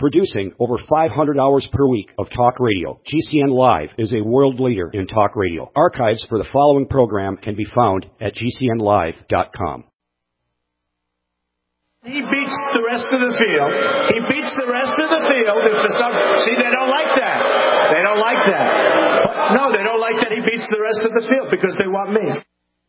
Producing over 500 hours per week of talk radio, GCN Live is a world leader in talk radio. Archives for the following program can be found at GCNlive.com. He beats the rest of the field. He beats the rest of the field. See, they don't like that. They don't like that. No, they don't like that he beats the rest of the field because they want me.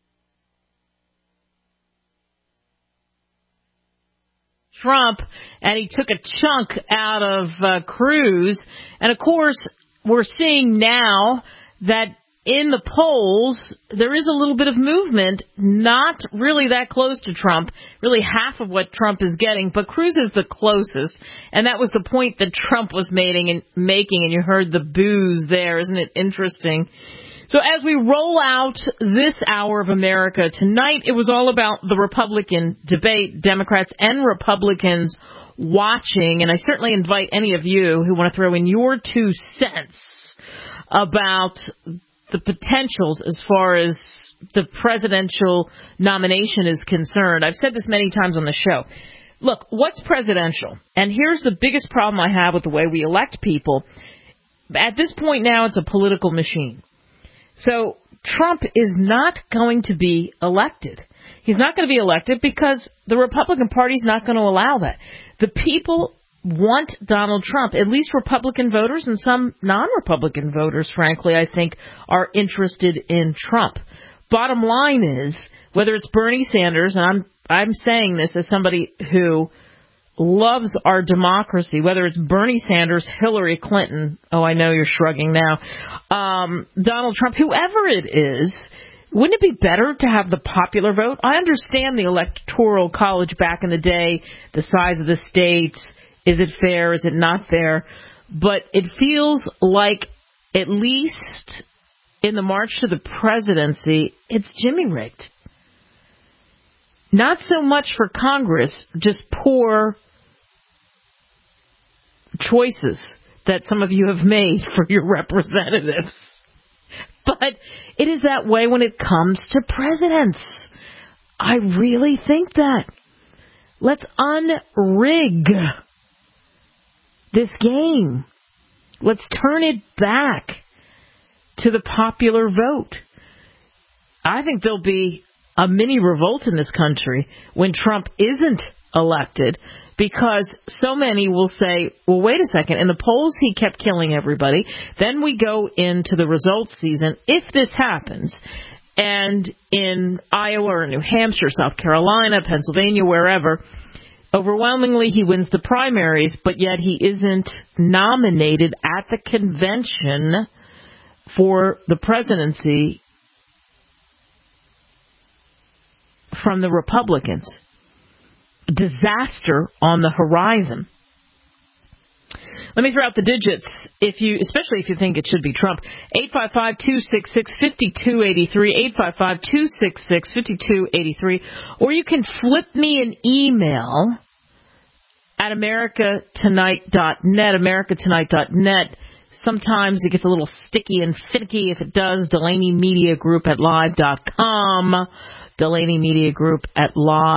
Trump, and he took a chunk out of Cruz. And, of course, we're seeing now that in the polls, there is a little bit of movement, not really that close to Trump, really half of what Trump is getting, but Cruz is the closest, and that was the point that Trump was making, and you heard the boos there. Isn't it interesting? So as we roll out this hour of America tonight, it was all about the Republican debate, Democrats and Republicans watching, and I certainly invite any of you who want to throw in your 2 cents about the potentials as far as the presidential nomination is concerned. I've said this many times on the show. Look, what's presidential? And here's the biggest problem I have with the way we elect people. At this point now, it's a political machine. So Trump is not going to be elected. He's not going to be elected because the Republican Party is not going to allow that. The people want Donald Trump. At least Republican voters and some non-Republican voters, frankly, I think, are interested in Trump. Bottom line is, whether it's Bernie Sanders, and I'm saying this as somebody who loves our democracy, whether it's Bernie Sanders, Hillary Clinton, oh, I know you're shrugging now, Donald Trump, whoever it is, wouldn't it be better to have the popular vote? I understand the Electoral College back in the day, the size of the states. Is it fair? Is it not fair? But it feels like, at least in the march to the presidency, it's Jimmy-rigged. Not so much for Congress, just poor choices that some of you have made for your representatives. But it is that way when it comes to presidents. I really think that. Let's unrig this game. Let's turn it back to the popular vote. I think there'll be a mini revolt in this country when Trump isn't elected, because so many will say, well, wait a second, in the polls he kept killing everybody. Then we go into the results season, if this happens, and in Iowa or New Hampshire, South Carolina, Pennsylvania, wherever, overwhelmingly, he wins the primaries, but yet he isn't nominated at the convention for the presidency from the Republicans. Disaster on the horizon. Let me throw out the digits, especially if you think it should be Trump. 855-266-5283, 855-266-5283, or you can flip me an email at americatonight.net, americatonight.net. Sometimes it gets a little sticky and finicky. If it does, Delaney Media Group at live.com, Delaney Media Group at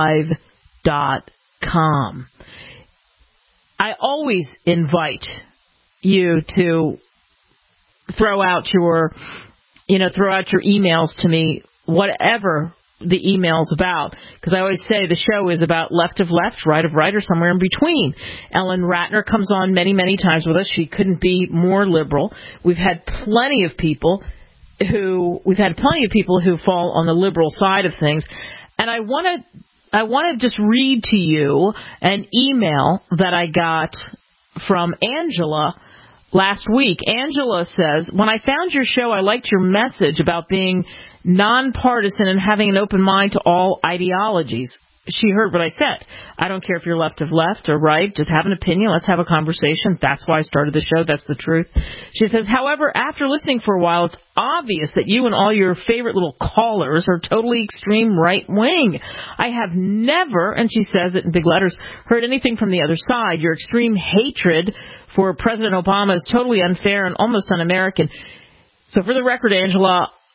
live.com. I always invite you to throw out your emails to me, whatever the email's about, because I always say the show is about left of left, right of right, or somewhere in between. Ellen Ratner comes on many, many times with us. She couldn't be more liberal. We've had plenty of people who fall on the liberal side of things, and I want to just read to you an email that I got from Angela last week. Angela says, when I found your show, I liked your message about being nonpartisan and having an open mind to all ideologies. She heard what I said. I don't care if you're left of left or right. Just have an opinion. Let's have a conversation. That's why I started the show. That's the truth. She says, however, after listening for a while, it's obvious that you and all your favorite little callers are totally extreme right wing. I have never, and she says it in big letters, heard anything from the other side. Your extreme hatred for President Obama is totally unfair and almost un-American. So for the record, Angela,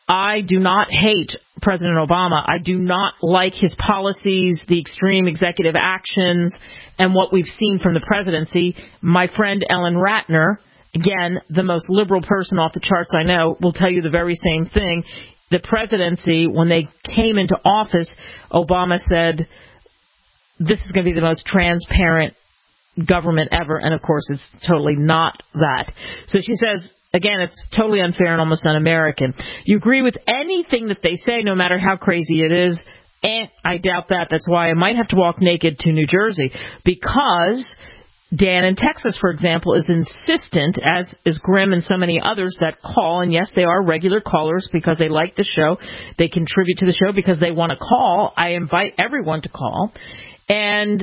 I do not hate President Obama. I do not like his policies, the extreme executive actions, and what we've seen from the presidency. My friend Ellen Ratner, again, the most liberal person off the charts I know, will tell you the very same thing. The presidency, when they came into office, Obama said, this is going to be the most transparent government ever, and of course it's totally not that. So she says, again, it's totally unfair and almost un-American. You agree with anything that they say, no matter how crazy it is? I doubt that. That's why I might have to walk naked to New Jersey, because Dan in Texas, for example, is insistent, as is Grimm and so many others that call, and yes, they are regular callers because they like the show. They contribute to the show because they want to call. I invite everyone to call. And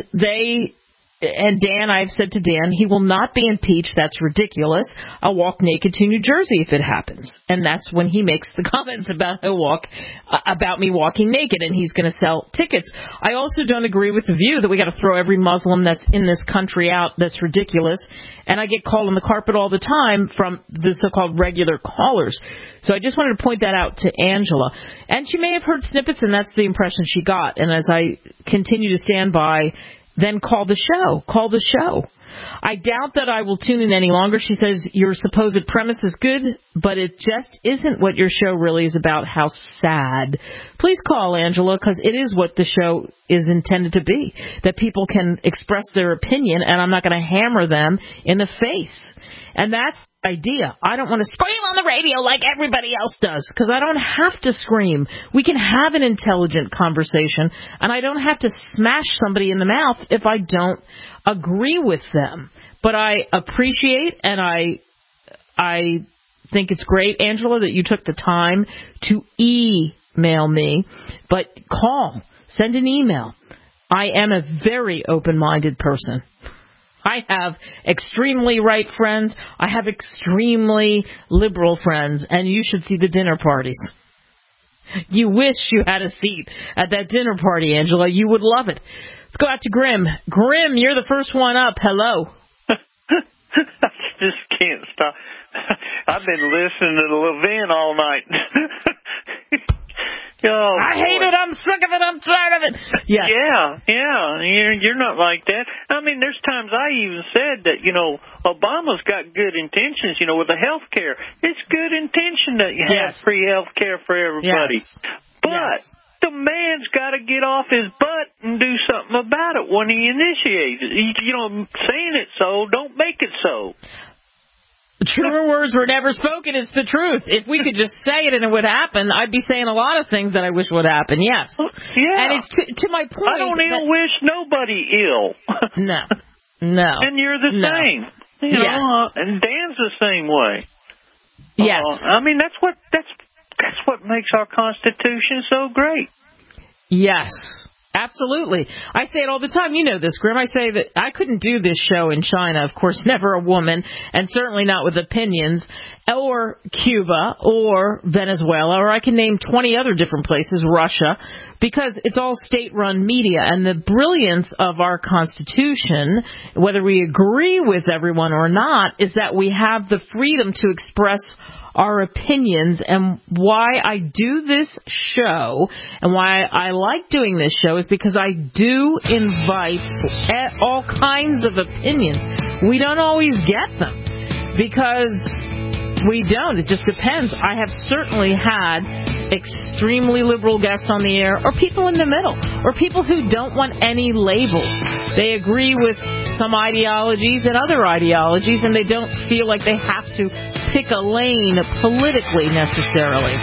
Dan, I've said to Dan, he will not be impeached. That's ridiculous. I'll walk naked to New Jersey if it happens. And that's when he makes the comments about me walking naked, and he's going to sell tickets. I also don't agree with the view that we got to throw every Muslim that's in this country out. That's ridiculous. And I get called on the carpet all the time from the so-called regular callers. So I just wanted to point that out to Angela. And she may have heard snippets, and that's the impression she got. And as I continue to stand by, then call the show. Call the show. I doubt that I will tune in any longer. She says, your supposed premise is good, but it just isn't what your show really is about. How sad. Please call, Angela, because it is what the show is intended to be, that people can express their opinion, and I'm not going to hammer them in the face. And that's the idea. I don't want to scream on the radio like everybody else does, because I don't have to scream. We can have an intelligent conversation, and I don't have to smash somebody in the mouth if I don't agree with them. But I appreciate, and I think it's great, Angela, that you took the time to email me. But call. Send an email. I am a very open-minded person. I have extremely right friends. I have extremely liberal friends, and you should see the dinner parties. You wish you had a seat at that dinner party, Angela. You would love it. Let's go out to Grimm. Grimm, you're the first one up. Hello. I just can't stop. I've been listening to Levin all night. Oh, I hate it. I'm sick of it. I'm tired of it. Yes. Yeah. You're not like that. I mean, there's times I even said that, Obama's got good intentions, with the health care. It's good intention that you have free health care for everybody. Yes. But the man's got to get off his butt and do something about it when he initiates it. Saying it so, don't make it so. Truer words were never spoken. It's the truth. If we could just say it and it would happen, I'd be saying a lot of things that I wish would happen. Yes. Yeah. And it's to my point. I don't wish nobody ill. No. And you're the same. Yes. And Dan's the same way. Yes. I mean, that's what makes our Constitution so great. Yes. Absolutely. I say it all the time. You know this, Grimm. I say that I couldn't do this show in China. Of course, never a woman, and certainly not with opinions, or Cuba, or Venezuela, or I can name 20 other different places, Russia, because it's all state-run media. And the brilliance of our Constitution, whether we agree with everyone or not, is that we have the freedom to express our opinions. And why I do this show and why I like doing this show is because I do invite all kinds of opinions. We don't always get them because we don't. It just depends. I have certainly had extremely liberal guests on the air, or people in the middle, or people who don't want any labels. They agree with some ideologies and other ideologies, and they don't feel like they have to pick a lane politically necessarily.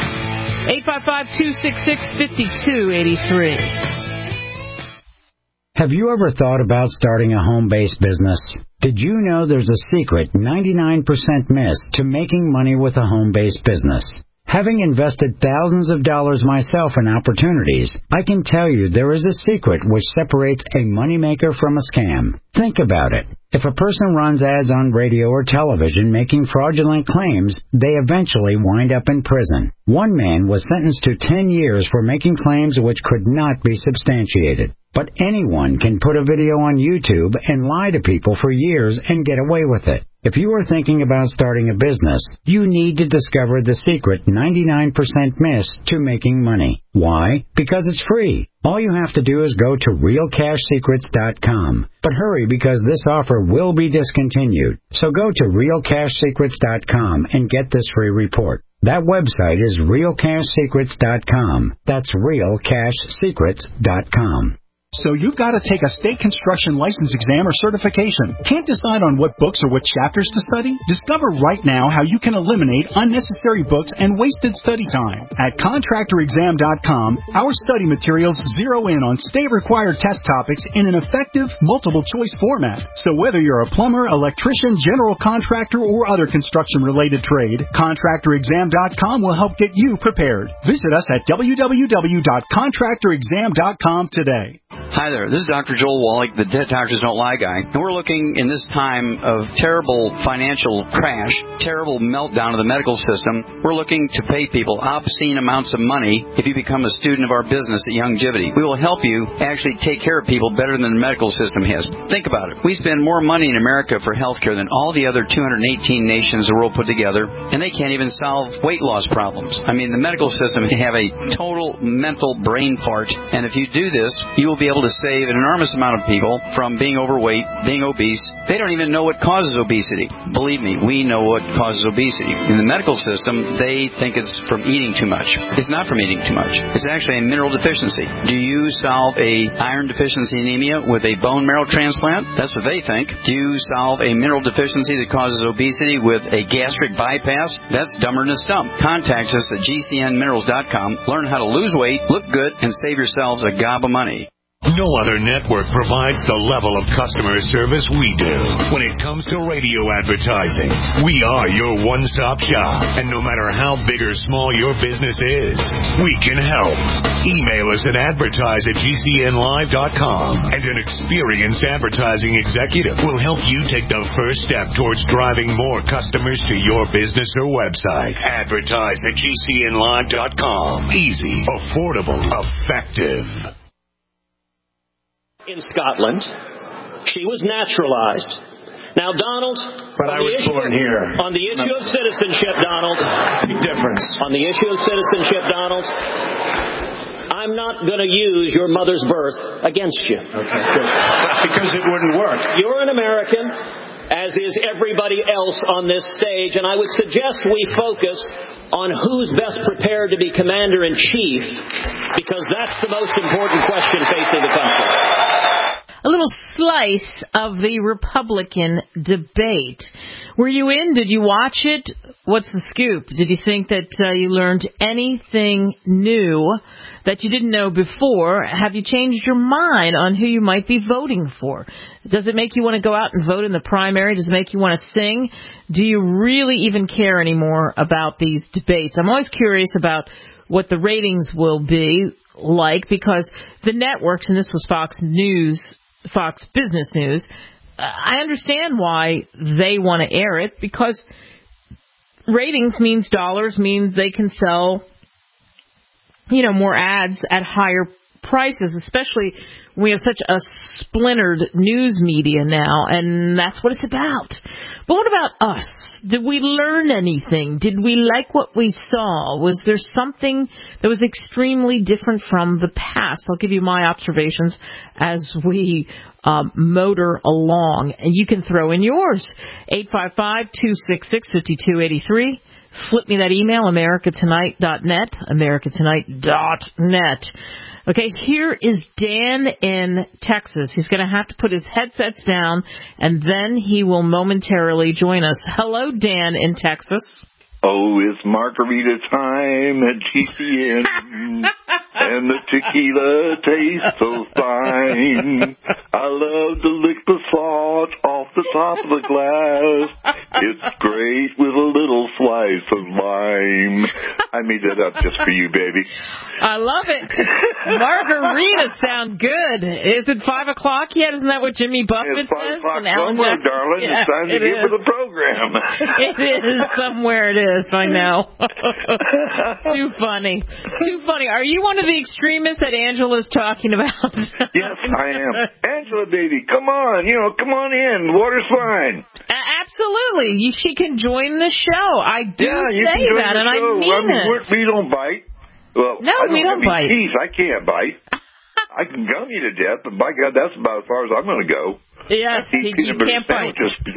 855-266-5283. Have you ever thought about starting a home-based business? Did you know there's a secret 99% miss to making money with a home-based business? Having invested thousands of dollars myself in opportunities, I can tell you there is a secret which separates a moneymaker from a scam. Think about it. If a person runs ads on radio or television making fraudulent claims, they eventually wind up in prison. One man was sentenced to 10 years for making claims which could not be substantiated. But anyone can put a video on YouTube and lie to people for years and get away with it. If you are thinking about starting a business, you need to discover the secret 99% miss to making money. Why? Because it's free. All you have to do is go to realcashsecrets.com. But hurry, because this offer will be discontinued. So go to realcashsecrets.com and get this free report. That website is realcashsecrets.com. That's realcashsecrets.com. So you've got to take a state construction license exam or certification. Can't decide on what books or what chapters to study? Discover right now how you can eliminate unnecessary books and wasted study time. At contractorexam.com, our study materials zero in on state-required test topics in an effective, multiple-choice format. So whether you're a plumber, electrician, general contractor, or other construction-related trade, contractorexam.com will help get you prepared. Visit us at www.contractorexam.com today. Hi there, this is Dr. Joel Wallach, the Dead Doctors Don't Lie guy, and we're looking in this time of terrible financial crash, terrible meltdown of the medical system, we're looking to pay people obscene amounts of money if you become a student of our business at Youngevity. We will help you actually take care of people better than the medical system has. Think about it. We spend more money in America for health care than all the other 218 nations the world put together, and they can't even solve weight loss problems. I mean, the medical system can have a total mental brain fart, and if you do this, you will be able to save an enormous amount of people from being overweight, being obese. They don't even know what causes obesity. Believe me, we know what causes obesity. In the medical system, they think it's from eating too much. It's not from eating too much. It's actually a mineral deficiency. Do you solve a iron deficiency anemia with a bone marrow transplant? That's what they think. Do you solve a mineral deficiency that causes obesity with a gastric bypass? That's dumber than a stump. Contact us at gcnminerals.com. Learn how to lose weight, look good, and save yourselves a gob of money. No other network provides the level of customer service we do. When it comes to radio advertising, we are your one-stop shop. And no matter how big or small your business is, we can help. Email us at advertise@gcnlive.com, and an experienced advertising executive will help you take the first step towards driving more customers to your business or website. Advertise at gcnlive.com. Easy, affordable, effective. In Scotland, she was naturalized. Now, Donald, but I was born here. On the issue of citizenship, Donald, big difference. On the issue of citizenship, Donald, I'm not going to use your mother's birth against you. Okay, good. Because it wouldn't work. You're an American, as is everybody else on this stage, and I would suggest we focus on who's best prepared to be commander-in-chief, because that's the most important question facing the country. A little slice of the Republican debate. Were you in? Did you watch it? What's the scoop? Did you think that you learned anything new that you didn't know before? Have you changed your mind on who you might be voting for? Does it make you want to go out and vote in the primary? Does it make you want to sing? Do you really even care anymore about these debates? I'm always curious about what the ratings will be like, because the networks, and this was Fox Business News, I understand why they want to air it, because ratings means dollars, means they can sell, more ads at higher prices, especially when we have such a splintered news media now, and that's what it's about. But what about us? Did we learn anything? Did we like what we saw? Was there something that was extremely different from the past? I'll give you my observations as we motor along, and you can throw in yours. 855-266-5283. Flip me that email, americatonight.net, americatonight.net. Okay, here is Dan in Texas. He's going to have to put his headsets down, and then he will momentarily join us. Hello, Dan in Texas. Oh, it's margarita time at GCN, and the tequila tastes so fine. I love to lick the salt off the top of the glass. It's great with a little slice of lime. I made that up just for you, baby. I love it. Margaritas sound good. Is it 5 o'clock yet? Isn't that what Jimmy Buffett says? It's 5 o'clock somewhere, darling. Yeah, it's time to get with the program. It is somewhere. It is. I know. Too funny. Too funny. Are you one of the extremists that Angela's talking about? Yes, I am. Angela, baby, come on. Come on in. Water's fine. Absolutely. She can join the show. I do say that, and I mean it. We don't bite. Well, no, we don't bite. Teeth. I can't bite. I can gum you to death, but by God, that's about as far as I'm going to go. Yes, you can't bite.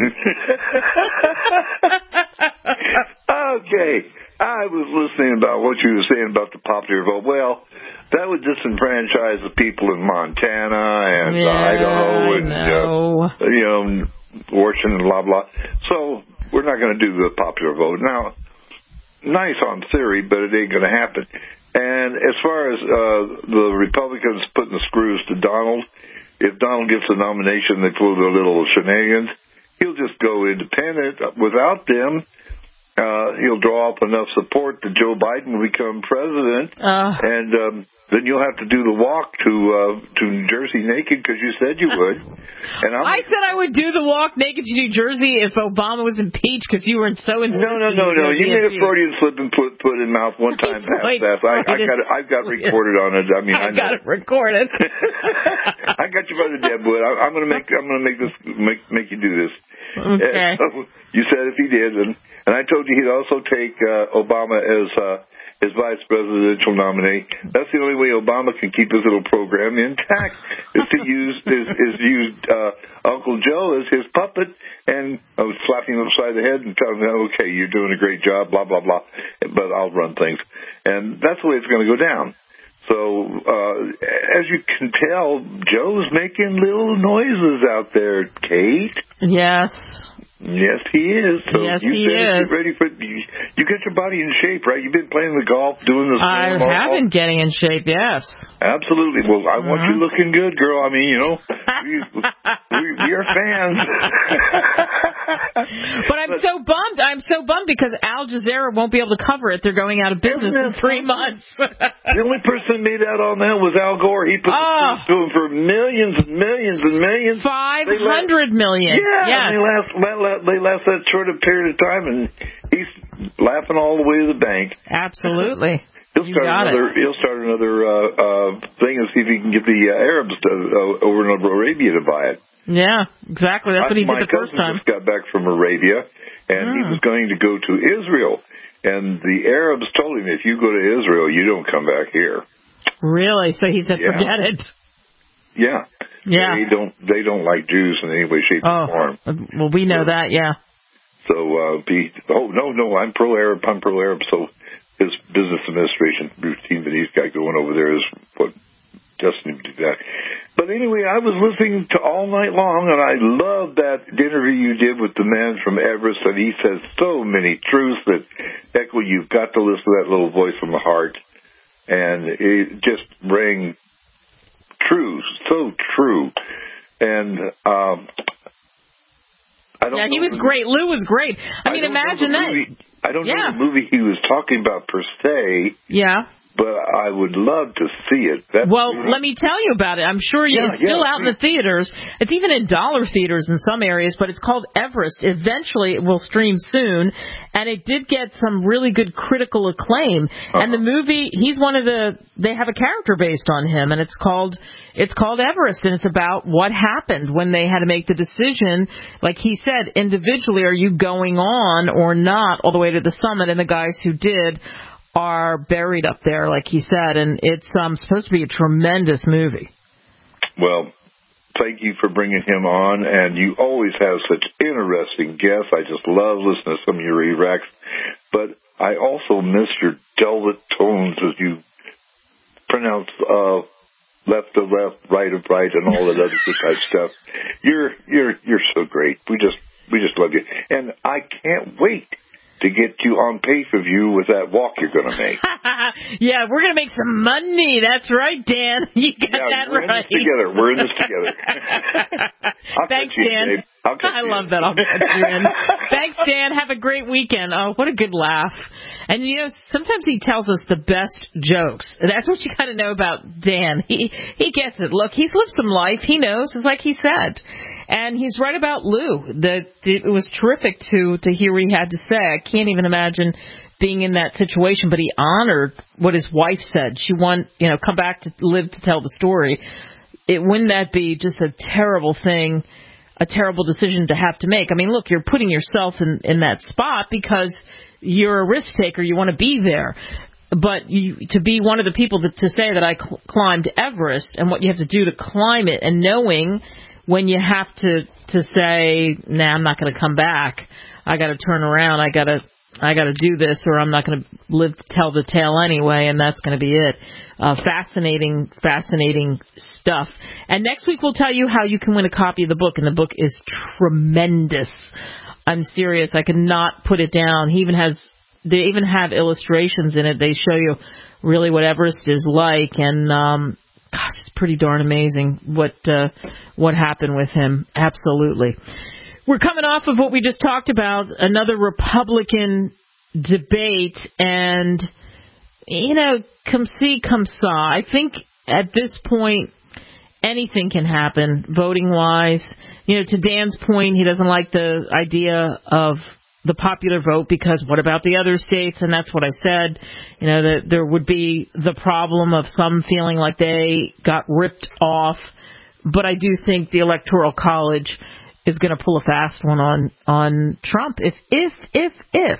Okay, I was listening about what you were saying about the popular vote. Well, that would disenfranchise the people in Montana and Idaho and Washington and blah blah. So we're not going to do the popular vote now. Nice on theory, but it ain't going to happen. And as far as the Republicans putting the screws to Donald, if Donald gets the nomination, they pull their little shenanigans, he'll just go independent. Without them, he'll draw up enough support that Joe Biden will become president, and then you'll have to do the walk to New Jersey naked because you said you would. And I said I would do the walk naked to New Jersey if Obama was impeached because you were so insistent. No. You made a Freudian slip and put in mouth one time past that. I've got recorded on it. I mean, I got it recorded. I got you by the deadwood. I'm going to make you do this. Okay. So you said if he did, and I told you he'd also take Obama as vice presidential nominee. That's the only way Obama can keep his little program intact is to use Uncle Joe as his puppet and slap him upside the head and tell him, okay, you're doing a great job, blah blah blah, but I'll run things, and that's the way it's going to go down. So as you can tell, Joe's making little noises out there, Kate. Yes. Yes, he is. So yes, he is. Get ready for you get your body in shape, right? You've been playing the golf, doing the I have been getting in shape, yes. Absolutely. Well, I want you looking good, girl. I mean, we are fans. But I'm so bummed. I'm so bummed because Al Jazeera won't be able to cover it. They're going out of business in 3 months. The only person who made out on that was Al Gore. He put the screws to him for millions and millions and millions. 500 million. Yeah. Yes. They last that short a period of time, and he's laughing all the way to the bank. Absolutely. He'll start another thing and see if he can get the Arabs over in Arabia to buy it. Yeah, exactly. That's what he did the first time. My cousin just got back from Arabia, and he was going to go to Israel. And the Arabs told him, if you go to Israel, you don't come back here. Really? So he said, forget it. Yeah. They don't like Jews in any way, shape, or form. Well, we know that, yeah. So, no, I'm pro-Arab. So his business administration routine that he's got going over there is what destined to do that. But anyway, I was listening to all night long, and I love that interview you did with the man from Everest, and he says so many truths that, heck, well, you've got to listen to that little voice from the heart. And it just rang true, so true. And he was great. Lou was great. I mean, imagine that. I don't know the movie he was talking about per se. Yeah. But I would love to see it. Let me tell you about it. I'm sure it's still out in the theaters. It's even in dollar theaters in some areas, but it's called Everest. Eventually, it will stream soon, and it did get some really good critical acclaim. And the movie, they have a character based on him, and it's called Everest, and it's about what happened when they had to make the decision. Like he said, individually, are you going on or not all the way to the summit? And the guys who did are buried up there, like he said, and it's supposed to be a tremendous movie. Well, thank you for bringing him on, and you always have such interesting guests. I just love listening to some of your Iraqs, but I also miss your velvet tones as you pronounce left to left, right of right, and all that other type stuff. You're so great. We just love you, and I can't wait to get you on pay-per-view with that walk you're going to make. Yeah, we're going to make some money. That's right, Dan. You got that right. We're in this together. Thanks, Dan. I love that. I'll catch you in. Thanks, Dan. Have a great weekend. Oh, what a good laugh. And, sometimes he tells us the best jokes. That's what you got to know about Dan. He gets it. Look, he's lived some life. He knows, it's like he said. And he's right about Lou. It was terrific to hear what he had to say. I can't even imagine being in that situation, but he honored what his wife said. She come back to live to tell the story. Wouldn't that be just a terrible thing? a terrible decision to have to make. I mean, look, you're putting yourself in that spot because you're a risk taker. You want to be there. But to be one of the people to say that I climbed Everest and what you have to do to climb it, and knowing when you have to say, nah, I'm not going to come back. I got to turn around. I got to do this, or I'm not going to live to tell the tale anyway, and that's going to be it. Fascinating stuff. And next week we'll tell you how you can win a copy of the book, and the book is tremendous. I'm serious. I cannot put it down. They even have illustrations in it. They show you really what Everest is like, and gosh, it's pretty darn amazing what happened with him. Absolutely. We're coming off of what we just talked about, another Republican debate, and, come see, come saw. I think at this point, anything can happen, voting-wise. To Dan's point, he doesn't like the idea of the popular vote because what about the other states? And that's what I said, that there would be the problem of some feeling like they got ripped off. But I do think the Electoral College is going to pull a fast one on Trump if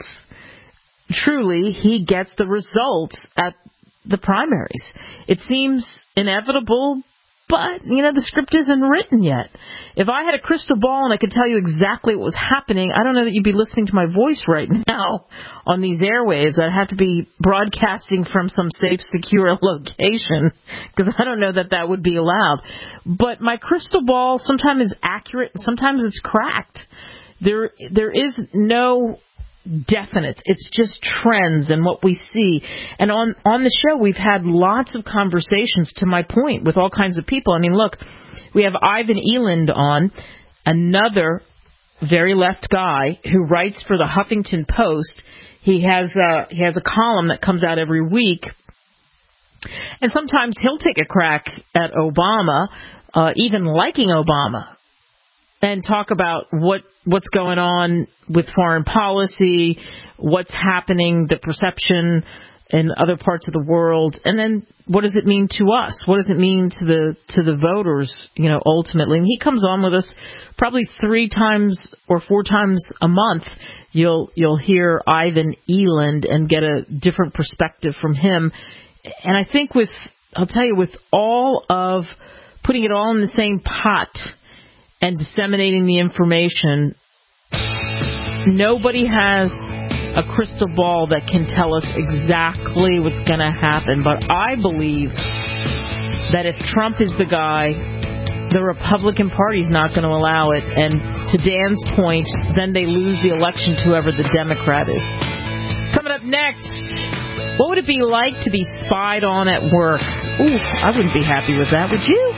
truly he gets the results at the primaries. It seems inevitable, but, the script isn't written yet. If I had a crystal ball and I could tell you exactly what was happening, I don't know that you'd be listening to my voice right now on these airwaves. I'd have to be broadcasting from some safe, secure location, because I don't know that would be allowed. But my crystal ball sometimes is accurate and sometimes it's cracked. There is no definite. It's just trends and what we see. And on the show, we've had lots of conversations, to my point, with all kinds of people. I mean, look, we have Ivan Eland on, another very left guy who writes for the Huffington Post. He has a column that comes out every week, and sometimes he'll take a crack at Obama, even liking Obama, and talk about what's going on with foreign policy, what's happening, the perception in other parts of the world, and then what does it mean to us? What does it mean to the voters, ultimately? And he comes on with us probably 3 times or 4 times a month. You'll hear Ivan Eland and get a different perspective from him. And I think with all of putting it all in the same pot and disseminating the information, nobody has a crystal ball that can tell us exactly what's going to happen. But I believe that if Trump is the guy, the Republican Party's not going to allow it. And to Dan's point, then they lose the election to whoever the Democrat is. Coming up next, what would it be like to be spied on at work? Ooh, I wouldn't be happy with that, would you?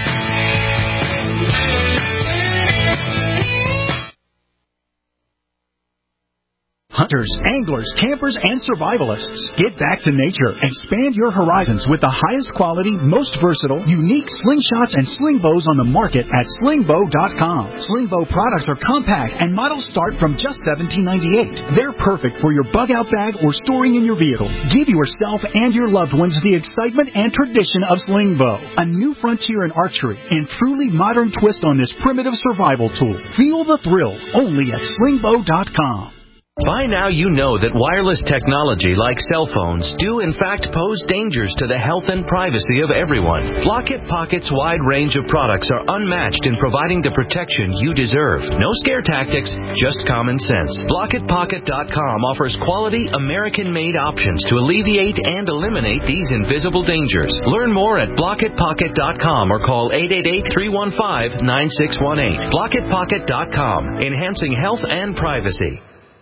Hunters, anglers, campers, and survivalists. Get back to nature. Expand your horizons with the highest quality, most versatile, unique slingshots and sling bows on the market at slingbow.com. Slingbow products are compact and models start from just $17.98. They're perfect for your bug-out bag or storing in your vehicle. Give yourself and your loved ones the excitement and tradition of Slingbow, a new frontier in archery and truly modern twist on this primitive survival tool. Feel the thrill only at slingbow.com. By now you know that wireless technology like cell phones do in fact pose dangers to the health and privacy of everyone. Blockit Pocket's wide range of products are unmatched in providing the protection you deserve. No scare tactics, just common sense. BlockitPocket.com offers quality American-made options to alleviate and eliminate these invisible dangers. Learn more at BlockitPocket.com or call 888-315-9618. BlockitPocket.com, enhancing health and privacy.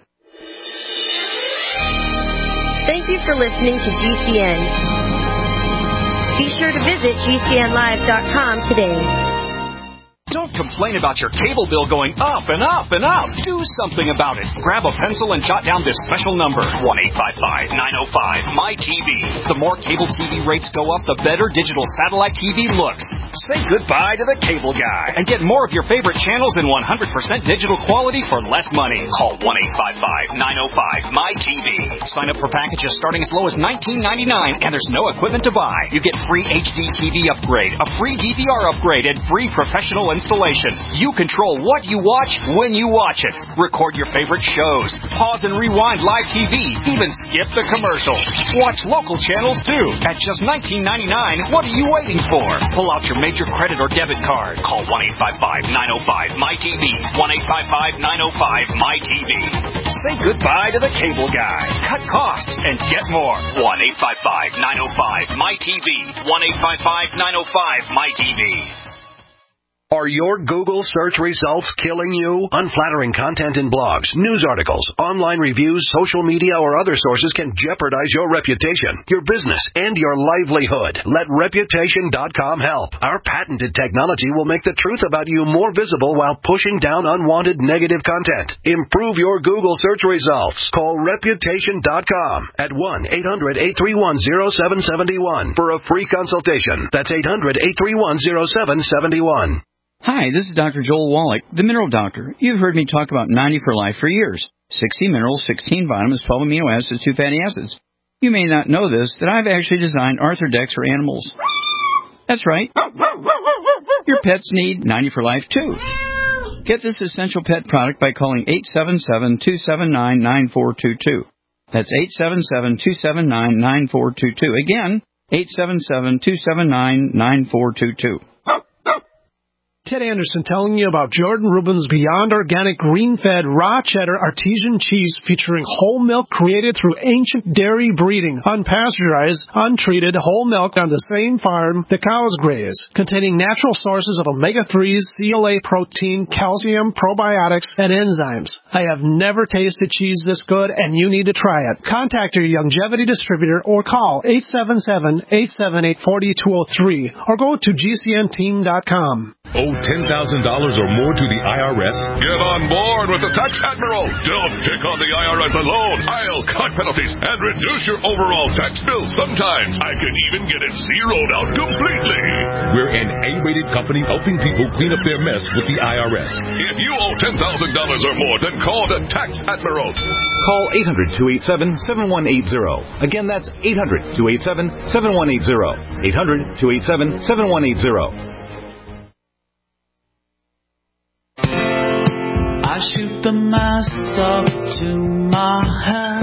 Thank you for listening to GCN. Be sure to visit GCNlive.com today. Don't complain about your cable bill going up and up and up. Do something about it. Grab a pencil and jot down this special number, 1-855-905-MY-TV. The more cable TV rates go up, the better digital satellite TV looks. Say goodbye to the cable guy and get more of your favorite channels in 100% digital quality for less money. Call 1-855-905-MY-TV. Sign up for packages starting as low as $19.99, and there's no equipment to buy. You get free HD TV upgrade, a free DVR upgrade, and free professional installation. You control what you watch when you watch it. Record your favorite shows. Pause and rewind live TV. Even skip the commercials. Watch local channels too. At just $19.99, what are you waiting for? Pull out your major credit or debit card. Call 1-855-905-MyTV. 1-855-905-MyTV. Say goodbye to the cable guy. Cut costs and get more. 1-855-905-MyTV. 1-855-905-MyTV. Are your Google search results killing you? Unflattering content in blogs, news articles, online reviews, social media, or other sources can jeopardize your reputation, your business, and your livelihood. Let Reputation.com help. Our patented technology will make the truth about you more visible while pushing down unwanted negative content. Improve your Google search results. Call Reputation.com at 1-800-831-0771 for a free consultation. That's 800-831-0771. Hi, this is Dr. Joel Wallach, the Mineral Doctor. You've heard me talk about 90 for Life for years. 60 minerals, 16 vitamins, 12 amino acids, 2 fatty acids. You may not know this, that I've actually designed Arthrodex for animals. That's right. Your pets need 90 for Life, too. Get this essential pet product by calling 877-279-9422. That's 877-279-9422. Again, 877-279-9422. Ted Anderson telling you about Jordan Rubin's Beyond Organic Green-Fed Raw Cheddar Artesian Cheese featuring whole milk created through ancient dairy breeding, unpasteurized, untreated whole milk on the same farm the cows graze, containing natural sources of omega-3s, CLA protein, calcium, probiotics, and enzymes. I have never tasted cheese this good, and you need to try it. Contact your Longevity distributor or call 877-878-4203 or go to GCNteam.com. Owe $10,000 or more to the IRS? Get on board with the Tax Admiral. Don't take on the IRS alone. I'll cut penalties and reduce your overall tax bill. Sometimes I can even get it zeroed out completely. We're an A-rated company helping people clean up their mess with the IRS. If you owe $10,000 or more, then call the Tax Admiral. Call 800-287-7180. Again, that's 800-287-7180. 800-287-7180. I shoot the masks up to my head.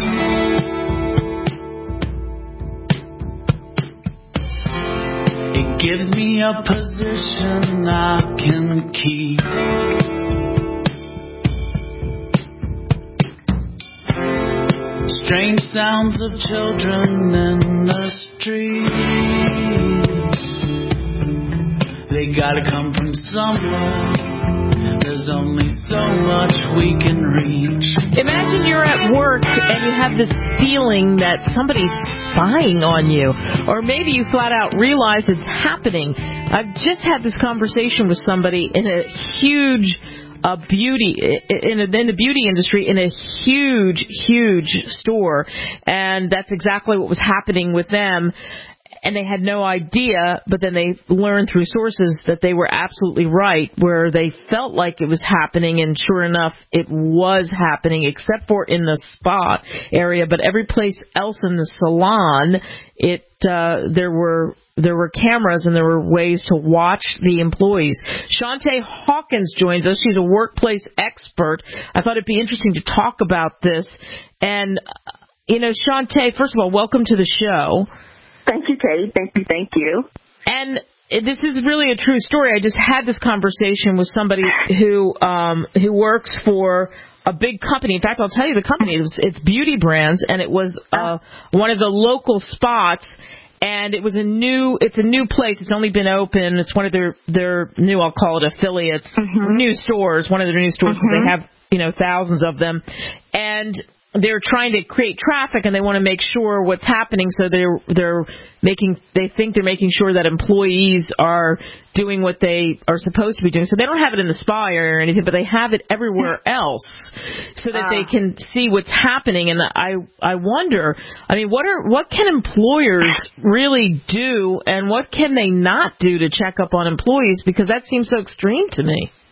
It gives me a position I can keep. Strange sounds of children in the street. They gotta come from somewhere. There's only so much we can reach. Imagine you're at work and you have this feeling that somebody's spying on you. Or maybe you flat out realize it's happening. I've just had this conversation with somebody in a huge in the beauty industry in a huge store. And that's exactly what was happening with them. And they had no idea, but then they learned through sources that they were absolutely right, where they felt like it was happening, and sure enough, it was happening, except for in the spa area. But every place else in the salon, there were cameras and there were ways to watch the employees. Shantae Hawkins joins us. She's a workplace expert. I thought it'd be interesting to talk about this. And, Shantae, first of all, welcome to the show. Thank you, Kate. Thank you. And this is really a true story. I just had this conversation with somebody who works for a big company. In fact, I'll tell you the company. It's Beauty Brands, and it was one of the local spots. And it's a new place. It's only been open. It's one of their new, I'll call it affiliates, new stores. One of their new stores. They have thousands of them, and they're trying to create traffic, and they want to make sure what's happening. So they think they're making sure that employees are doing what they are supposed to be doing. So they don't have it in the spa area or anything, but they have it everywhere else, so that they can see what's happening. And I wonder, what can employers really do, and what can they not do to check up on employees? Because that seems so extreme to me.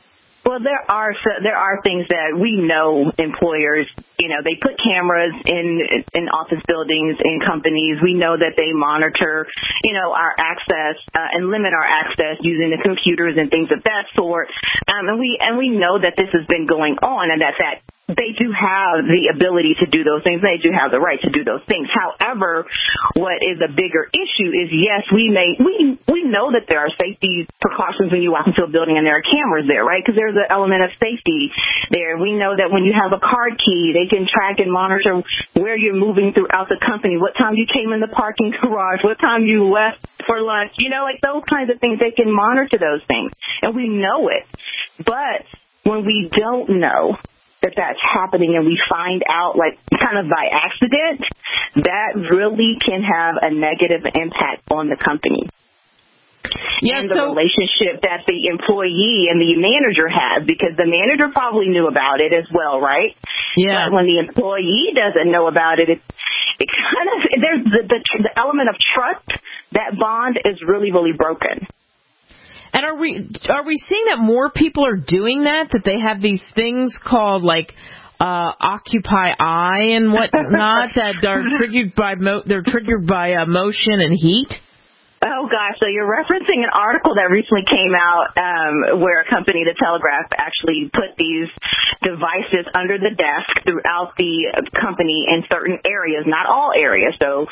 Well, there are things that we know employers, they put cameras in office buildings, in companies. We know that they monitor, our access and limit our access using the computers and things of that sort. And we know that this has been going on, and that they do have the ability to do those things. They do have the right to do those things. However, what is a bigger issue is, yes, we know that there are safety precautions when you walk into a building and there are cameras there, right? Because there's an element of safety there. We know that when you have a card key, they can track and monitor where you're moving throughout the company, what time you came in the parking garage, what time you left for lunch, like those kinds of things. They can monitor those things, and we know it. But when we don't know that that's happening and we find out like kind of by accident, that really can have a negative impact on the company. And the relationship that the employee and the manager has, because the manager probably knew about it as well, right? Yeah. But when the employee doesn't know about it, it kind of, there's the element of trust. That bond is really, really broken. And are we seeing that more people are doing that they have these things called like Occupy Eye and whatnot that are triggered by motion and heat? Oh, gosh. So you're referencing an article that recently came out where a company, The Telegraph, actually put these devices under the desk throughout the company in certain areas, not all areas. So,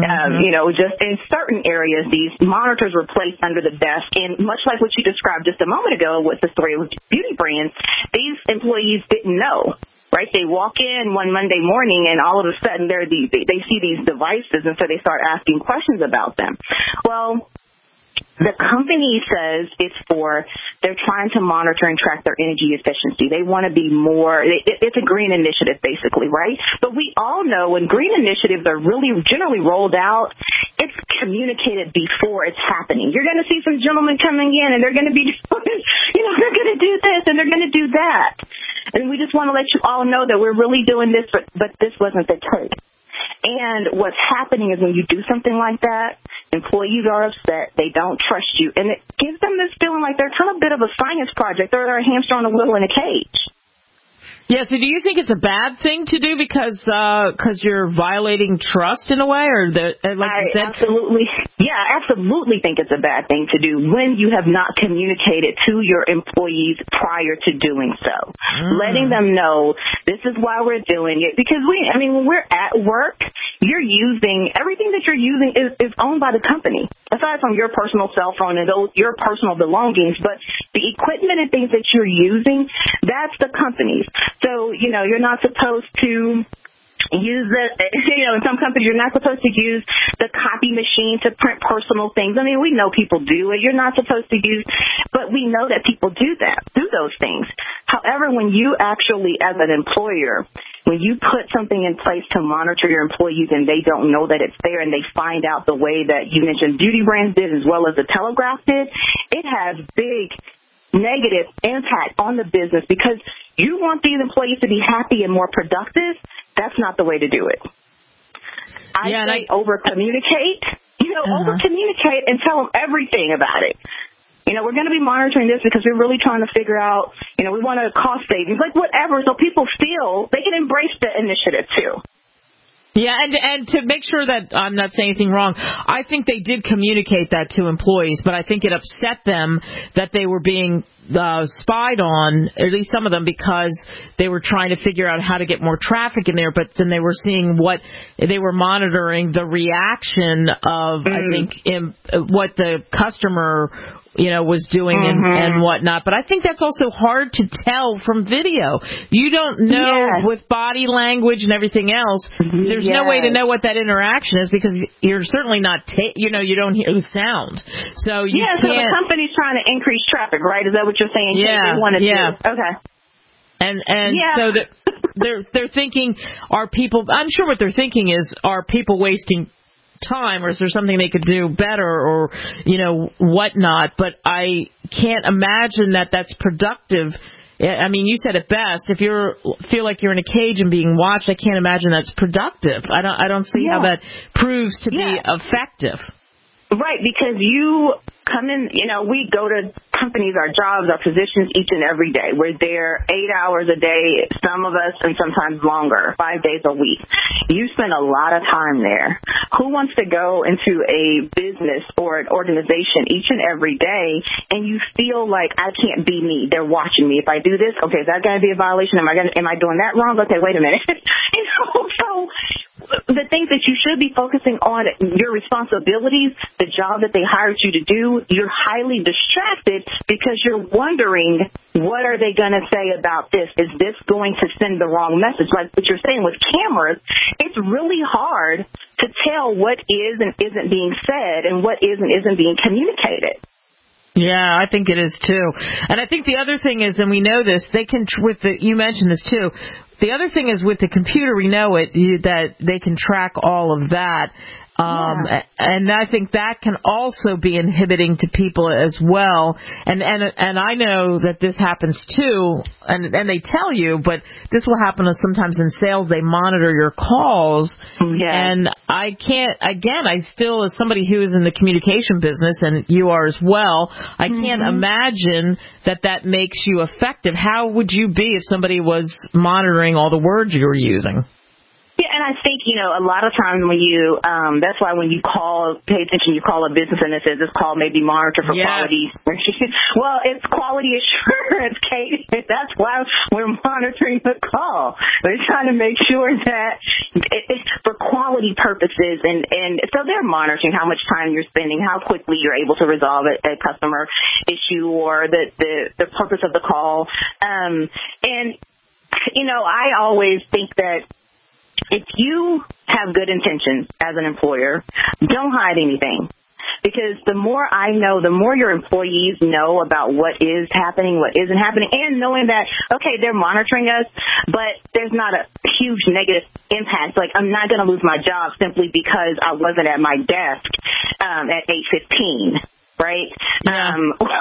just in certain areas, these monitors were placed under the desk. And much like what you described just a moment ago with the story with beauty brands, these employees didn't know. Right, they walk in one Monday morning and all of a sudden they see these devices, and so they start asking questions about them. Well, the company says they're trying to monitor and track their energy efficiency. They want to be more, it's a green initiative basically, right? But we all know when green initiatives are really generally rolled out, it's communicated before it's happening. You're going to see some gentlemen coming in and they're going to be, they're going to do this and they're going to do that. And we just want to let you all know that we're really doing this, but this wasn't the case. And what's happening is when you do something like that, employees are upset. They don't trust you. And it gives them this feeling like they're kind of a bit of a science project. They're a hamster on a wheel in a cage. Yeah, so do you think it's a bad thing to do because you're violating trust in a way, or absolutely think it's a bad thing to do when you have not communicated to your employees prior to doing so. Letting them know this is why we're doing it, because when we're at work, you're using everything that you're using is owned by the company, aside from your personal cell phone and your personal belongings, but the equipment and things that you're using, that's the company's. So, you're not supposed to use in some companies, you're not supposed to use the copy machine to print personal things. We know people do it. You're not supposed to use, but we know that people do those things. However, when you actually, as an employer, when you put something in place to monitor your employees and they don't know that it's there and they find out the way that you mentioned Beauty Brands did as well as the Telegraph did, it has big negative impact on the business because you want these employees to be happy and more productive. That's not the way to do it. I say over-communicate. Over-communicate and tell them everything about it. We're going to be monitoring this because we're really trying to figure out, we want a cost savings, like whatever, so people feel they can embrace the initiative too. Yeah, and to make sure that I'm not saying anything wrong, I think they did communicate that to employees, but I think it upset them that they were being spied on, at least some of them, because they were trying to figure out how to get more traffic in there, but then they were seeing they were monitoring the reaction of, I think, what the customer was doing and whatnot. But I think that's also hard to tell from video. You don't know with body language and everything else. There's no way to know what that interaction is because you're certainly not, you don't hear the sound. So you can't. So the company's trying to increase traffic, right? Is that what you're saying? Yeah. They want to do. Okay. And so that they're thinking, I'm sure what they're thinking is, are people wasting time, or is there something they could do better, or whatnot? But I can't imagine that that's productive. You said it best. If you feel like you're in a cage and being watched, I can't imagine that's productive. I don't see how that proves to be effective. Right, because you come in, we go to companies, our jobs, our positions each and every day. We're there 8 hours a day, some of us, and sometimes longer, 5 days a week. You spend a lot of time there. Who wants to go into a business or an organization each and every day and you feel like I can't be me? They're watching me. If I do this, okay, is that going to be a violation? Am I doing that wrong? Okay, wait a minute. So the things that you should be focusing on, your responsibilities, the job that they hired you to do, you're highly distracted because you're wondering, what are they going to say about this? Is this going to send the wrong message? Like what you're saying with cameras, it's really hard to tell what is and isn't being said and what is and isn't being communicated. Yeah, I think it is too. And I think the other thing is, and we know this, they can, you mentioned this too, the other thing is with the computer, we know it, that they can track all of that. And I think that can also be inhibiting to people as well. And I know that this happens too, and they tell you, but this will happen sometimes in sales. They monitor your calls. Yeah. And I can't, again, I still, as somebody who is in the communication business, and you are as well, I can't imagine that makes you effective. How would you be if somebody was monitoring all the words you were using? Yeah, and I think, a lot of times when you, that's why when you pay attention, you call a business and it says this call may be monitored for quality. Well, it's quality assurance, Kate. That's why we're monitoring the call. We're trying to make sure that it's for quality purposes. And so they're monitoring how much time you're spending, how quickly you're able to resolve a customer issue or the purpose of the call. And, I always think that if you have good intentions as an employer, don't hide anything. Because the more I know, the more your employees know about what is happening, what isn't happening, and knowing that, okay, they're monitoring us, but there's not a huge negative impact. Like, I'm not going to lose my job simply because I wasn't at my desk at 8:15. Right? Yeah.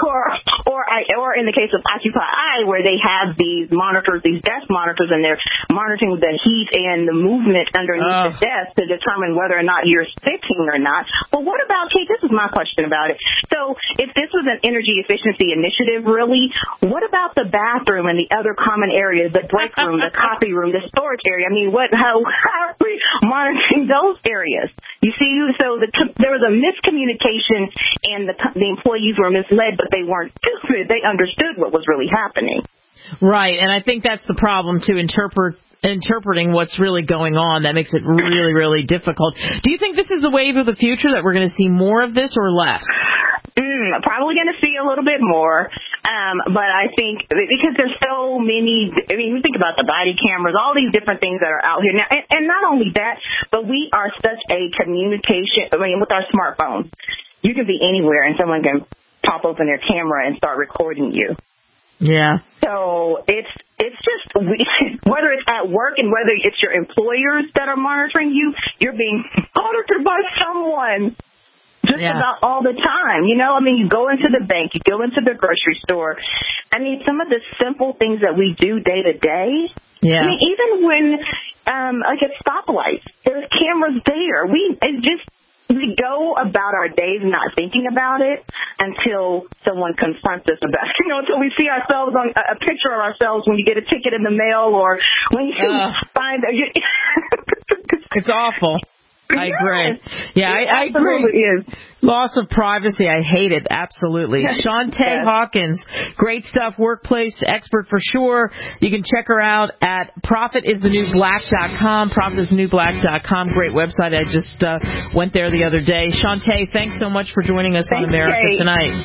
Or in the case of Occupy, where they have these monitors, these desk monitors, and they're monitoring the heat and the movement underneath the desk to determine whether or not you're sitting or not. Well, what about, Kate, this is my question about it. So if this was an energy efficiency initiative, really, what about the bathroom and the other common areas, the break room, the copy room, the storage area? I mean, how are we monitoring those areas? You see, so there was a miscommunication, and the employees were misled, but they weren't stupid. They understood what was really happening. Right, and I think that's the problem, too, interpreting what's really going on. That makes it really, really difficult. Do you think this is the wave of the future, that we're going to see more of this or less? Probably going to see a little bit more, but I think because there's so many, we think about the body cameras, all these different things that are out here now, and not only that, but we are such a communication, with our smartphones. You can be anywhere and someone can pop open their camera and start recording you. Yeah. So it's just, whether it's at work and whether it's your employers that are monitoring you, you're being monitored by someone just about all the time. You go into the bank, you go into the grocery store. Some of the simple things that we do day to day. Yeah. Even when, at stoplights, there's cameras there. We go about our days not thinking about it until someone confronts us about it. Until we see ourselves on a picture of ourselves when you get a ticket in the mail or when you find it's awful. I agree. Yeah, I agree. Is. Loss of privacy, I hate it, absolutely. Shante Hawkins, great stuff, workplace expert for sure. You can check her out at profitisthenewblack.com, profitisnewblack.com, great website. I just went there the other day. Shante, thanks so much for joining us on America Tonight.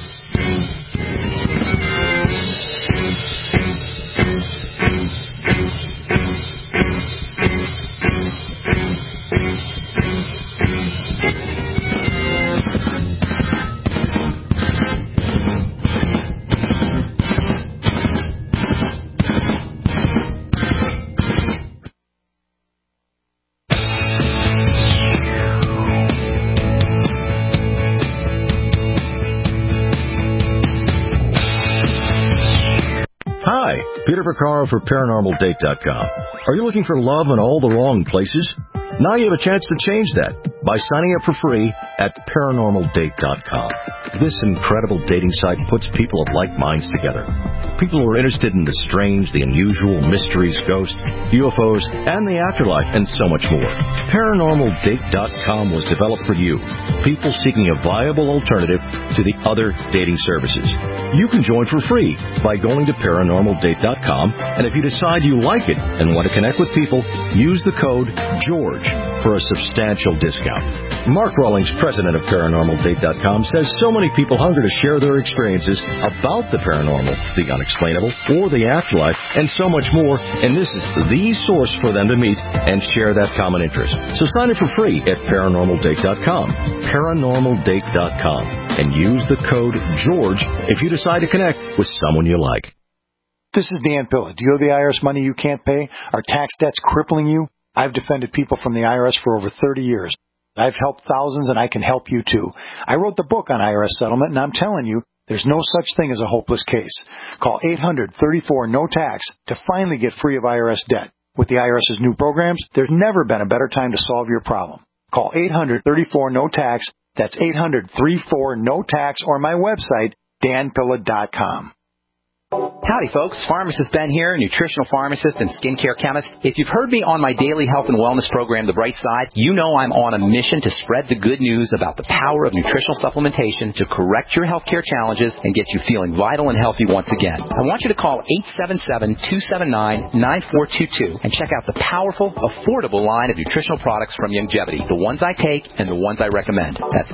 Peter Vaccaro for ParanormalDate.com. Are you looking for love in all the wrong places? Now you have a chance to change that by signing up for free at ParanormalDate.com. This incredible dating site puts people of like minds together. People who are interested in the strange, the unusual, mysteries, ghosts, UFOs, and the afterlife, and so much more. ParanormalDate.com was developed for you, people seeking a viable alternative to the other dating services. You can join for free by going to ParanormalDate.com, and if you decide you like it and want to connect with people, use the code GEORGE for a substantial discount. Mark Rawlings, president of ParanormalDate.com, says so many people hunger to share their experiences about the paranormal, the unexplainable, or the afterlife, and so much more, and this is the source for them to meet and share that common interest. So sign up for free at ParanormalDate.com, ParanormalDate.com, and use the code GEORGE if you decide to connect with someone you like. This is Dan Pilla. Do you owe the IRS money you can't pay? Are tax debts crippling you? I've defended people from the IRS for over 30 years. I've helped thousands, and I can help you too. I wrote the book on IRS settlement, and I'm telling you, there's no such thing as a hopeless case. Call 800-34-NO-TAX to finally get free of IRS debt. With the IRS's new programs, there's never been a better time to solve your problem. Call 800-34-NO-TAX. That's 800-34-NO-TAX, or my website, danpilla.com. Howdy, folks. Pharmacist Ben here, nutritional pharmacist and skincare chemist. If you've heard me on my daily health and wellness program, The Bright Side, you know I'm on a mission to spread the good news about the power of nutritional supplementation to correct your healthcare challenges and get you feeling vital and healthy once again. I want you to call 877-279-9422 and check out the powerful, affordable line of nutritional products from Youngevity, the ones I take and the ones I recommend. That's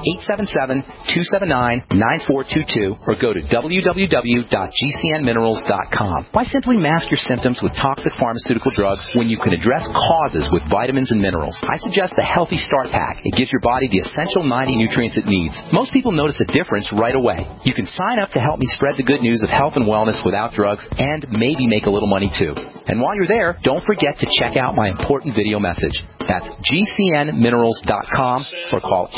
877-279-9422 or go to www.gcnminerals.com. Why simply mask your symptoms with toxic pharmaceutical drugs when you can address causes with vitamins and minerals? I suggest the Healthy Start Pack. It gives your body the essential 90 nutrients it needs. Most people notice a difference right away. You can sign up to help me spread the good news of health and wellness without drugs and maybe make a little money too. And while you're there, don't forget to check out my important video message. That's gcnminerals.com or call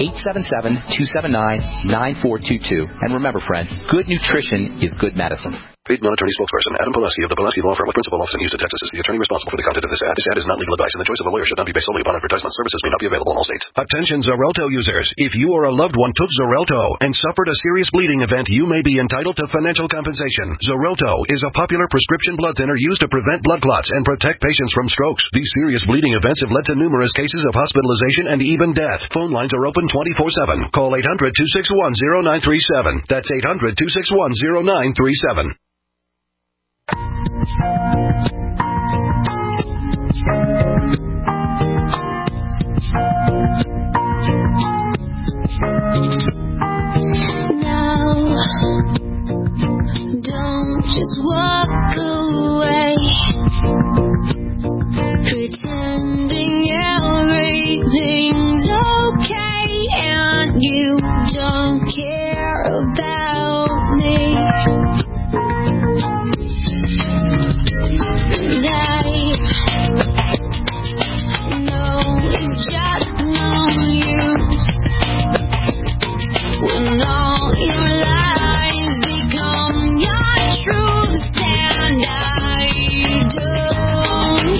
877-279-9422. And remember, friends, good nutrition is good medicine. Paid non-attorney spokesperson Adam Pulaski of the Pulaski Law Firm with principal office in Houston, Texas is the attorney responsible for the content of this ad. This ad is not legal advice, and the choice of a lawyer should not be based solely upon advertisement. Services may not be available in all states. Attention Xarelto users. If you or a loved one took Xarelto and suffered a serious bleeding event, you may be entitled to financial compensation. Xarelto is a popular prescription blood thinner used to prevent blood clots and protect patients from strokes. These serious bleeding events have led to numerous cases of hospitalization and even death. Phone lines are open 24/7. Call 800-261-0937. That's 800-261-0937. Now, don't just walk away, pretending everything's okay and you don't care about me. And I know it's just no use when all your lies become your truth, and I don't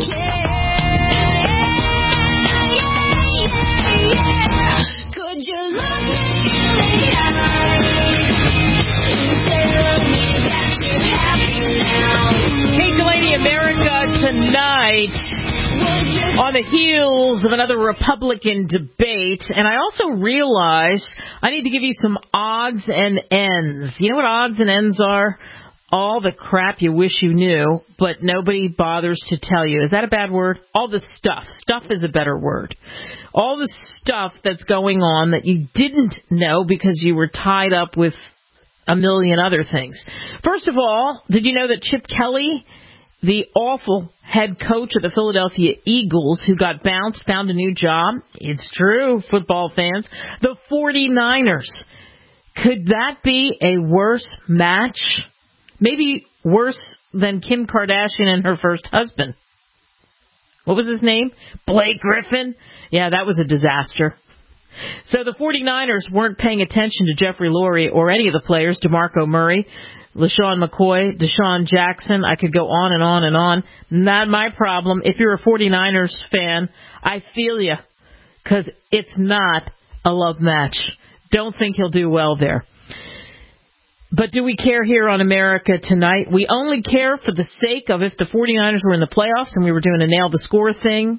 care. Could you look me in the eye and tell me that you're happy now? Hey, Delaney, America Tonight, on the heels of another Republican debate, and I also realized I need to give you some odds and ends. You know what odds and ends are? All the crap you wish you knew, but nobody bothers to tell you. Is that a bad word? All the stuff. Stuff is a better word. All the stuff that's going on that you didn't know because you were tied up with a million other things. First of all, did you know that Chip Kelly, the awful head coach of the Philadelphia Eagles who got bounced, found a new job? It's true, football fans. The 49ers. Could that be a worse match? Maybe worse than Kim Kardashian and her first husband. What was his name? Blake Griffin? Yeah, that was a disaster. So the 49ers weren't paying attention to Jeffrey Lurie or any of the players, DeMarco Murray, LaShawn McCoy, Deshaun Jackson. I could go on and on and on. Not my problem. If you're a 49ers fan, I feel you. because it's not a love match. Don't think he'll do well there. But do we care here on America Tonight? We only care for the sake of if the 49ers were in the playoffs and we were doing a nail the score thing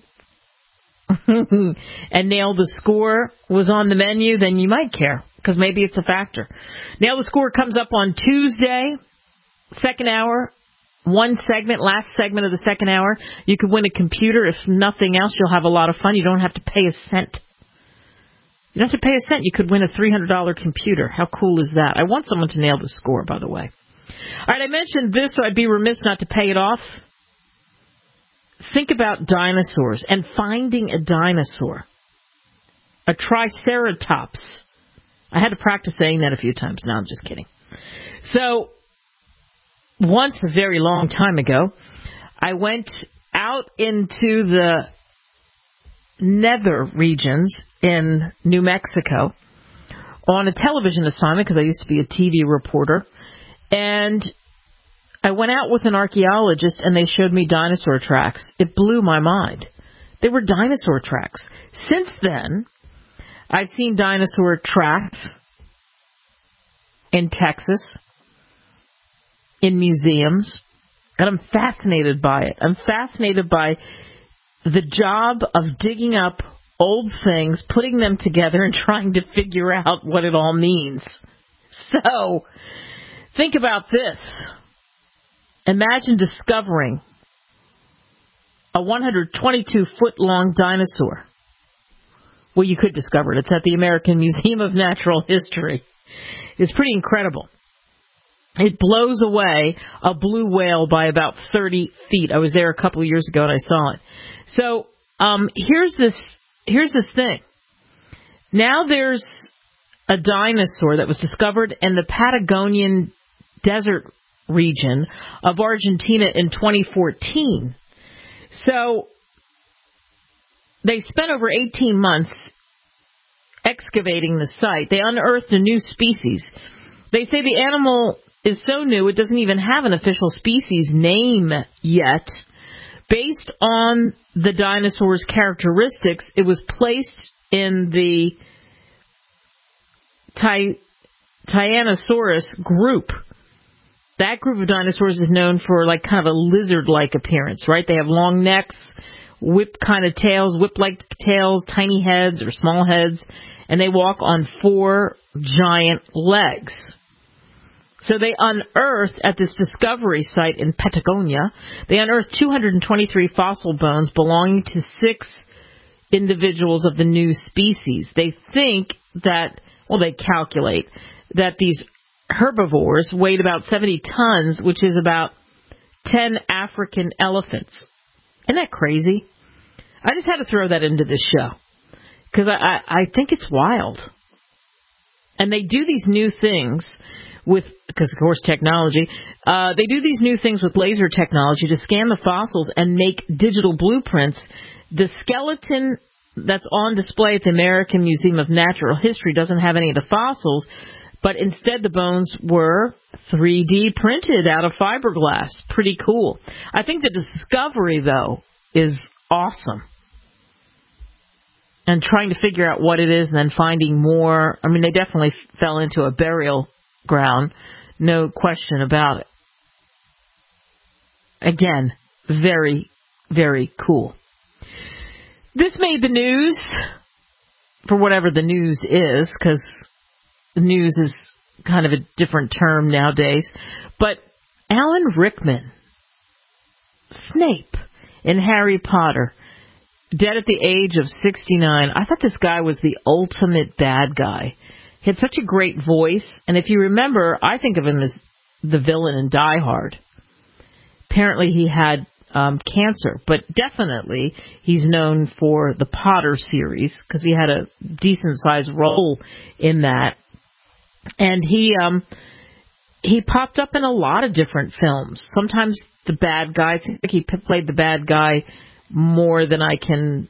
and nail the score was on the menu, then you might care because maybe it's a factor. Nail the Score comes up on Tuesday, second hour, one segment, last segment of the second hour. You could win a computer. If nothing else, you'll have a lot of fun. You don't have to pay a cent. You don't have to pay a cent. You could win a $300 computer. How cool is that? I want someone to nail the score, by the way. All right, I mentioned this, so I'd be remiss not to pay it off. Think about dinosaurs and finding a dinosaur. A triceratops. I had to practice saying that a few times. No, I'm just kidding. So, once, a very long time ago, I went out into the nether regions in New Mexico on a television assignment because I used to be a TV reporter. And I went out with an archaeologist and they showed me dinosaur tracks. It blew my mind. They were dinosaur tracks. Since then, I've seen dinosaur tracks in Texas, in museums, and I'm fascinated by it. I'm fascinated by the job of digging up old things, putting them together, and trying to figure out what it all means. So, think about this. Imagine discovering a 122-foot-long dinosaur. Well, you could discover it. It's at the American Museum of Natural History. It's pretty incredible. It blows away a blue whale by about 30 feet. I was there a couple of years ago and I saw it. So here's this thing. Now there's a dinosaur that was discovered in the Patagonian desert region of Argentina in 2014. So they spent over 18 months excavating the site. They unearthed a new species. They say the animal is so new it doesn't even have an official species name yet. Based on the dinosaur's characteristics, it was placed in the Tyrannosaurus group. That group of dinosaurs is known for like kind of a lizard-like appearance, right? They have long necks, whip kind of tails, whip-like tails, tiny heads or small heads, and they walk on 4 giant legs. So they unearthed at this discovery site in Patagonia, they unearthed 223 fossil bones belonging to 6 individuals of the new species. They think that, well, they calculate that these herbivores weighed about 70 tons, which is about 10 African elephants. Isn't that crazy? I just had to throw that into this show because I think it's wild. And they do these new things with, because of course technology, they do these new things with laser technology to scan the fossils and make digital blueprints. The skeleton that's on display at the American Museum of Natural History doesn't have any of the fossils, but instead the bones were 3D printed out of fiberglass. Pretty cool. I think the discovery, though, is awesome. And trying to figure out what it is and then finding more. I mean, they definitely fell into a burial ground. No question about it. Again, very, very cool. This made the news, for whatever the news is, because the news is kind of a different term nowadays. But Alan Rickman, Snape in Harry Potter, dead at the age of 69. I thought this guy was the ultimate bad guy. He had such a great voice. And if you remember, I think of him as the villain in Die Hard. Apparently he had cancer, but definitely he's known for the Potter series because he had a decent-sized role in that. And he popped up in a lot of different films. Sometimes the bad guy, I think he played the bad guy more than I can,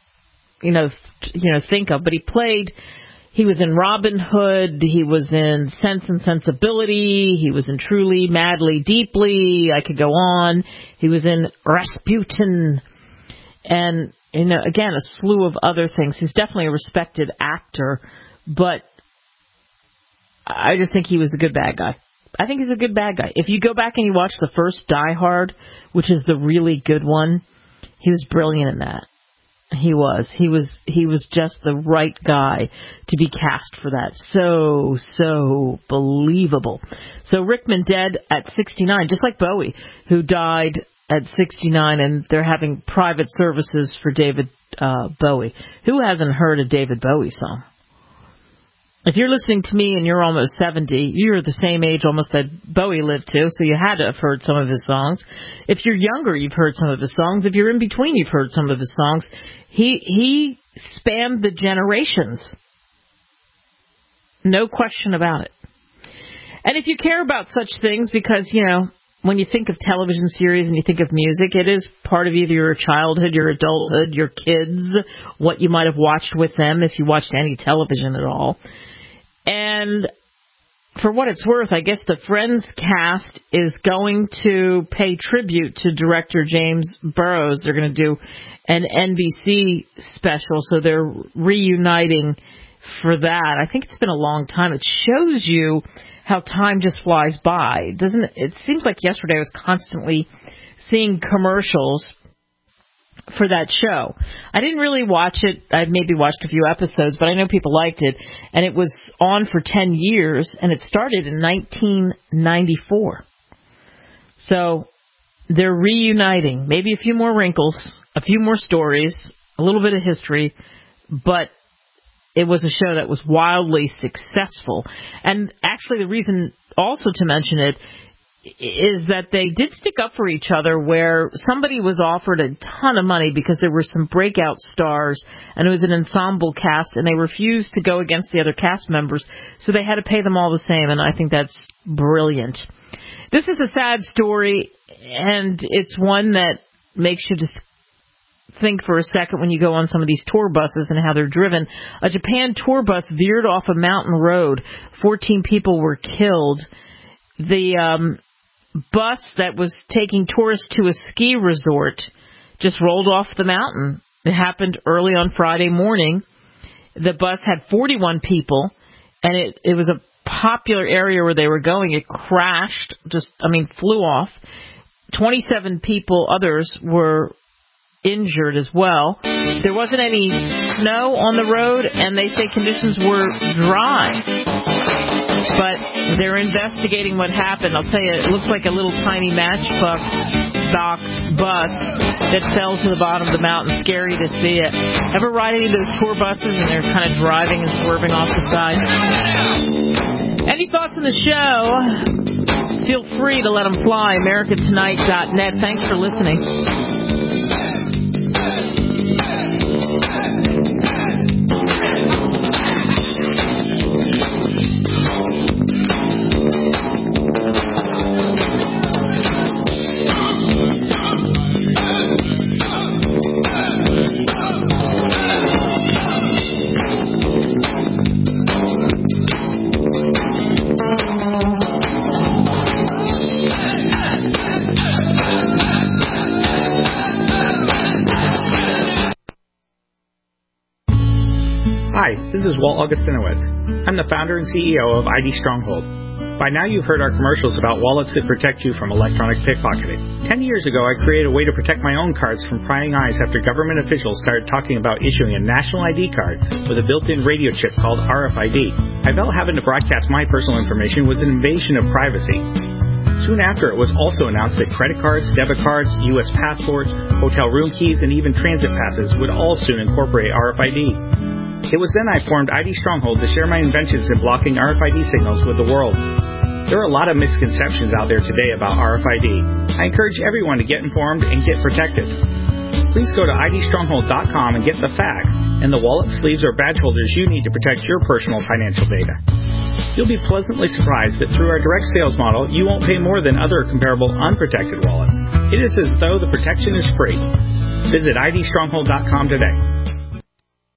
think of. But he was in Robin Hood, he was in Sense and Sensibility, he was in Truly, Madly, Deeply, I could go on. He was in Rasputin. and, again, a slew of other things. He's definitely a respected actor, but I just think he was a good bad guy. I think he's a good bad guy. If you go back and you watch the first Die Hard, which is the really good one, he was brilliant in that. He was just the right guy to be cast for that. So believable. So Rickman dead at 69, just like Bowie, who died at 69, and they're having private services for David Bowie. Who hasn't heard a David Bowie song? If you're listening to me and you're almost 70, you're the same age almost that Bowie lived to, so you had to have heard some of his songs. If you're younger, you've heard some of his songs. If you're in between, you've heard some of his songs. He spanned the generations. No question about it. And if you care about such things, because, when you think of television series and you think of music, it is part of either your childhood, your adulthood, your kids, what you might have watched with them if you watched any television at all. And for what it's worth, I guess the Friends cast is going to pay tribute to director James Burrows. They're going to do an NBC special, so they're reuniting for that. I think it's been a long time. It shows you how time just flies by. It seems like yesterday I was constantly seeing commercials for that show. I didn't really watch it. I maybe watched a few episodes, but I know people liked it. And it was on for 10 years, and it started in 1994. So they're reuniting. Maybe a few more wrinkles, a few more stories, a little bit of history, but it was a show that was wildly successful. And actually the reason also to mention it is that they did stick up for each other, where somebody was offered a ton of money because there were some breakout stars and it was an ensemble cast, and they refused to go against the other cast members, so they had to pay them all the same, and I think that's brilliant. This is a sad story, and it's one that makes you just think for a second when you go on some of these tour buses and how they're driven. A Japan tour bus veered off a mountain road. 14 people were killed. The bus that was taking tourists to a ski resort just rolled off the mountain. It happened early on Friday morning. The bus had 41 people, and it was a popular area where they were going. It crashed, flew off. 27 people, others, were injured as well. There wasn't any snow on the road, and they say conditions were dry. But they're investigating what happened. I'll tell you, it looks like a little tiny matchbox bus that fell to the bottom of the mountain. Scary to see it. Ever ride any of those tour buses and they're kind of driving and swerving off the side? Any thoughts on the show? Feel free to let them fly. AmericaTonight.net. Thanks for listening. Hi, this is Walt Augustinowicz. I'm the founder and CEO of ID Stronghold. By now you've heard our commercials about wallets that protect you from electronic pickpocketing. 10 years ago, I created a way to protect my own cards from prying eyes after government officials started talking about issuing a national ID card with a built-in radio chip called RFID. I felt having to broadcast my personal information was an invasion of privacy. Soon after, it was also announced that credit cards, debit cards, U.S. passports, hotel room keys, and even transit passes would all soon incorporate RFID. It was then I formed ID Stronghold to share my inventions in blocking RFID signals with the world. There are a lot of misconceptions out there today about RFID. I encourage everyone to get informed and get protected. Please go to idstronghold.com and get the facts and the wallet, sleeves, or badge holders you need to protect your personal financial data. You'll be pleasantly surprised that through our direct sales model, you won't pay more than other comparable unprotected wallets. It is as though the protection is free. Visit idstronghold.com today.